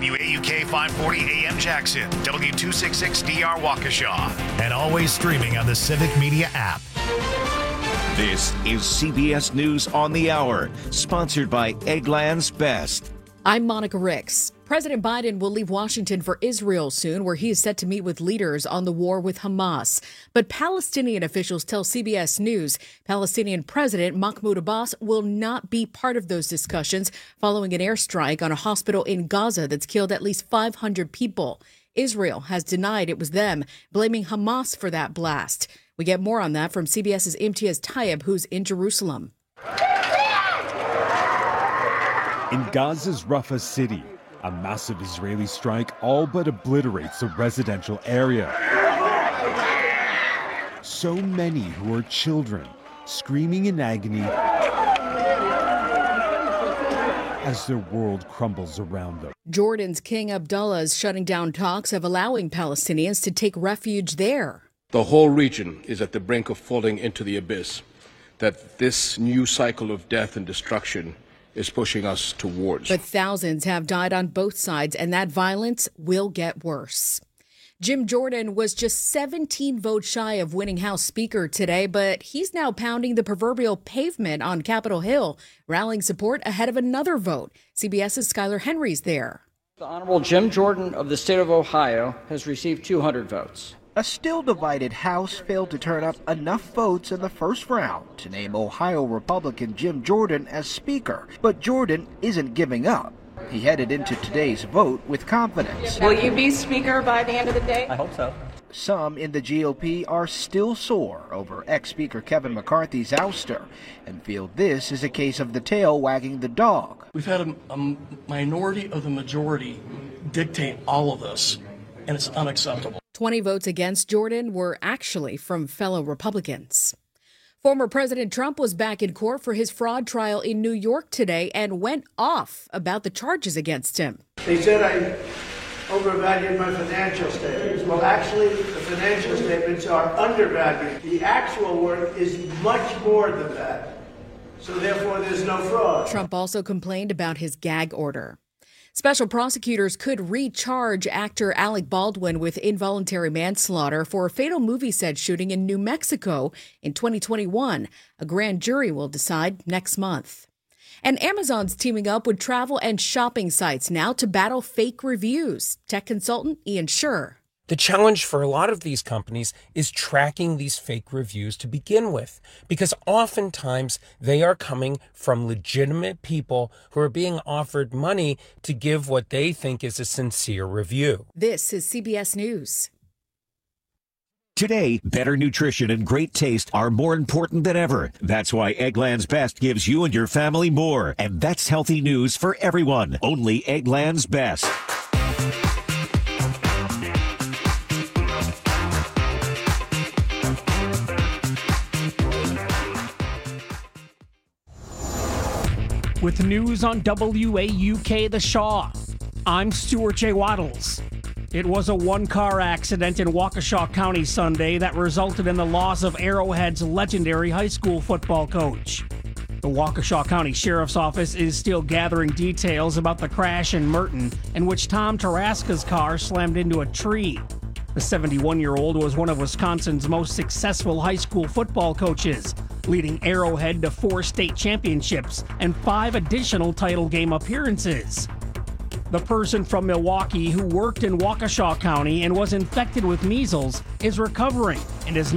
WAUK 540 AM Jackson, W266DR Waukesha, and always streaming on the Civic Media app. This is CBS News on the Hour, sponsored by Eggland's Best. I'm Monica Ricks. President Biden will leave Washington for Israel soon, where he is set to meet with leaders on the war with Hamas. But Palestinian officials tell CBS News Palestinian President Mahmoud Abbas will not be part of those discussions following an airstrike on a hospital in Gaza that's killed at least 500 people. Israel has denied it was them, blaming Hamas for that blast. We get more on that from CBS's Imtiaz Tayeb, who's in Jerusalem. In Gaza's Rafah city, a massive Israeli strike all but obliterates a residential area. So many who are children screaming in agony as their world crumbles around them. Jordan's King Abdullah is shutting down talks of allowing Palestinians to take refuge there. The whole region is at the brink of falling into the abyss that this new cycle of death and destruction is pushing us towards. But thousands have died on both sides, and that violence will get worse. Jim Jordan was just 17 votes shy of winning House Speaker today, but he's now pounding the proverbial pavement on Capitol Hill, rallying support ahead of another vote. CBS's Skylar Henry's there. The Honorable Jim Jordan of the state of Ohio has received 200 votes. A still divided House failed to turn up enough votes in the first round to name Ohio Republican Jim Jordan as Speaker. But Jordan isn't giving up. He headed into today's vote with confidence. Will you be Speaker by the end of the day? I hope so. Some in the GOP are still sore over ex-Speaker Kevin McCarthy's ouster and feel this is a case of the tail wagging the dog. We've had a minority of the majority dictate all of this, and it's unacceptable. 20 votes against Jordan were actually from fellow Republicans. Former President Trump was back in court for his fraud trial in New York today and went off about the charges against him. They said I overvalued my financial statements. Well, actually, the financial statements are undervalued. The actual work is much more than that. So therefore, there's no fraud. Trump also complained about his gag order. Special prosecutors could recharge actor Alec Baldwin with involuntary manslaughter for a fatal movie set shooting in New Mexico in 2021. A grand jury will decide next month. And Amazon's teaming up with travel and shopping sites now to battle fake reviews. Tech consultant Ian Scher. The challenge for a lot of these companies is tracking these fake reviews to begin with, because oftentimes they are coming from legitimate people who are being offered money to give what they think is a sincere review. This is CBS News. Today, better nutrition and great taste are more important than ever. That's why Eggland's Best gives you and your family more. And that's healthy news for everyone. Only Eggland's Best. With news on WAUK The Shaw, I'm Stuart J. Waddles. It was a one-car accident in Waukesha County Sunday that resulted in the loss of Arrowhead's legendary high school football coach. The Waukesha County Sheriff's Office is still gathering details about the crash in Merton, in which Tom Taraska's car slammed into a tree. The 71-year-old was one of Wisconsin's most successful high school football coaches, leading Arrowhead to 4 state championships and 5 additional title game appearances. The person from Milwaukee who worked in Waukesha County and was infected with measles is recovering and is